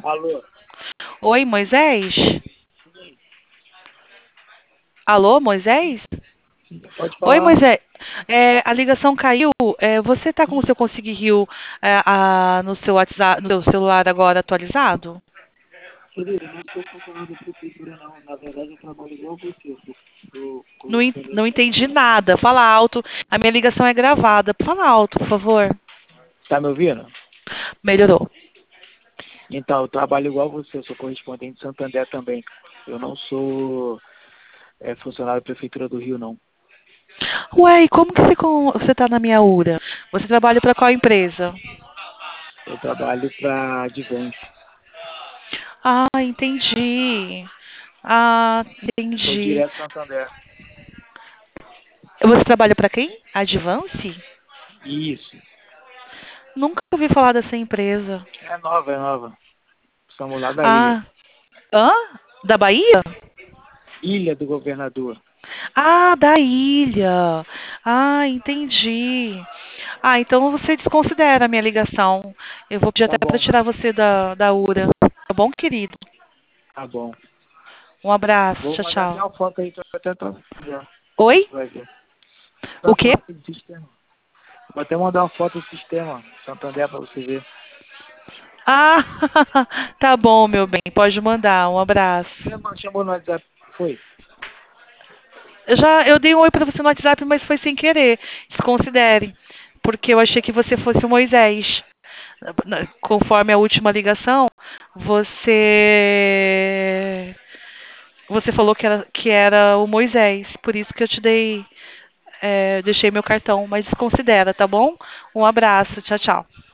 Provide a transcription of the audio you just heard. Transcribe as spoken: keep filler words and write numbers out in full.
Alô? Oi, Moisés? Sim, Alô, Moisés? sim, pode Oi, falar. Moisés. É, a ligação caiu. É, você está com o Sim, seu Conseguir Rio é, a- no seu WhatsApp, no seu celular agora atualizado? querido, eu não sou funcionário da prefeitura, não. Na verdade, eu trabalho igual você. Sou, sou Não, en- não correspondente entendi Santander. nada. Fala alto. A minha ligação é gravada. Fala alto, por favor. Tá me ouvindo? Melhorou. Então, eu trabalho igual você. Eu sou correspondente Santander também. Eu não sou é, funcionário da prefeitura do Rio, não. Ué, e como que você, com- você tá na minha U R A? Você trabalha para qual empresa? Eu trabalho para Advance. Ah, entendi. Ah, Sou entendi. direto Santander. Você trabalha para quem? Advance? Isso. Nunca ouvi falar dessa empresa. É nova, é nova. Somos lá da ilha. Ah, hã? Da Bahia? Ilha do Governador. Ah, da ilha. Ah, entendi. Ah, então você desconsidera a minha ligação. Eu vou pedir Tá até para bom, tirar você da, da U R A. Tá bom, querido? tá bom. Um abraço. Vou Tchau, mandar até tchau. uma foto aí pra até já. Oi? Vai ver. O Tá quê? foto do sistema. Vou até mandar uma foto do sistema, Santander, pra você ver. Ah, tá bom, meu bem. Pode mandar. Um abraço. Você me chamou no WhatsApp, foi? Eu já eu dei um oi para você no WhatsApp, mas foi sem querer. Desconsidere. Porque eu achei que você fosse o Moisés. Na- Conforme a última ligação, você você falou que era, que era o Moisés. Por isso que eu te dei, é, deixei meu cartão. Mas desconsidera, tá bom? Um abraço. Tchau, tchau.